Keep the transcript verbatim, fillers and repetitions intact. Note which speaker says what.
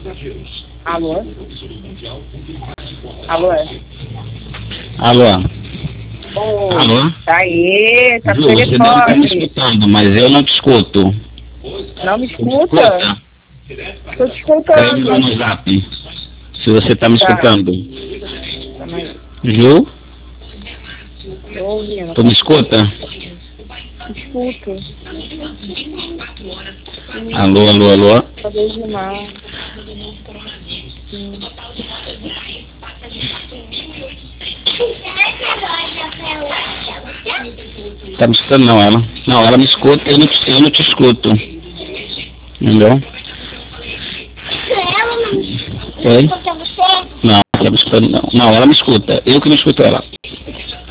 Speaker 1: Alô? Alô?
Speaker 2: Alô?
Speaker 1: Oi.
Speaker 2: Alô?
Speaker 1: Tá aí, tá no
Speaker 2: Ju, você não está me
Speaker 1: telefone.
Speaker 2: escutando, mas eu não te escuto.
Speaker 1: Não me
Speaker 2: Escuta?
Speaker 1: escuta? Tô te
Speaker 2: Escreve lá
Speaker 1: escutando.
Speaker 2: no zap, se você está me
Speaker 1: Tá.
Speaker 2: escutando.
Speaker 1: Calma aí.
Speaker 2: Ju,
Speaker 1: Tô ouvindo.
Speaker 2: tu me escuta?
Speaker 1: Escuto.
Speaker 2: Alô, alô, alô?
Speaker 1: Talvez não. Sim.
Speaker 2: Tá me escutando não, ela? Não, ela me escuta, eu não te, eu não te escuto. Entendeu? Oi? Não, ela me escuta não. Não, ela me escuta. Eu que não escuto ela.